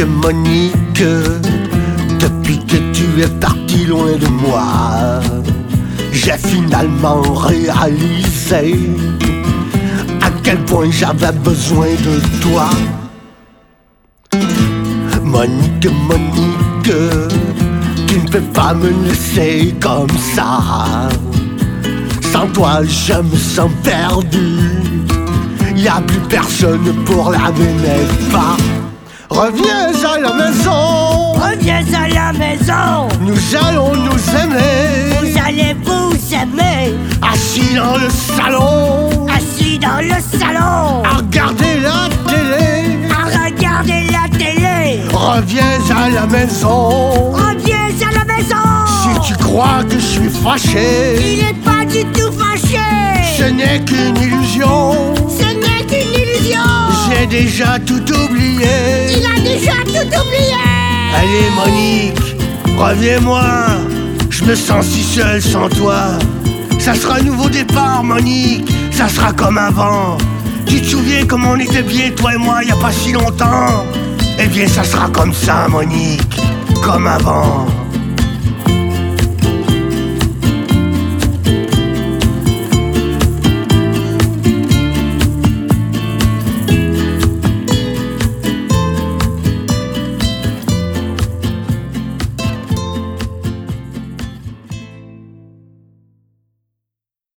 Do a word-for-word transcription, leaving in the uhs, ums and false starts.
Monique, Monique, depuis que tu es partie loin de moi, j'ai finalement réalisé à quel point j'avais besoin de toi. Monique, Monique, tu ne peux pas me laisser comme ça. Sans toi je me sens perdu. Y'a plus personne pour laver mes pas. Reviens à la maison, Reviens à la maison, nous allons nous aimer. vous allez vous aimer. Assis dans le salon, Assis dans le salon, à regarder la télé. à regarder la télé. Reviens à la maison, Reviens à la maison. si tu crois que je suis fâché. Il n'est pas du tout fâché. Ce n'est qu'une illusion, Ce n'est qu'une illusion. j'ai déjà tout oublié. Il a déjà tout oublié. Allez Monique, reviens-moi, je me sens si seul sans toi. Ça sera un nouveau départ Monique, ça sera comme avant. Tu te souviens comme on était bien toi et moi il y a pas si longtemps? Eh bien ça sera comme ça Monique, comme avant.